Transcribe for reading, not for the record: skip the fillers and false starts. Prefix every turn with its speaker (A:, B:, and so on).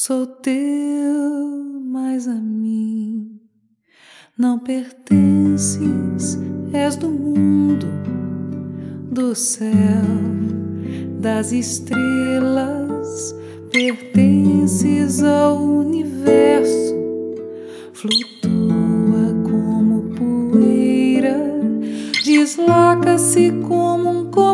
A: Sou teu, mas a mim não pertences. És do mundo, do céu, das estrelas, pertences ao universo. Flutua como poeira, desloca-se como um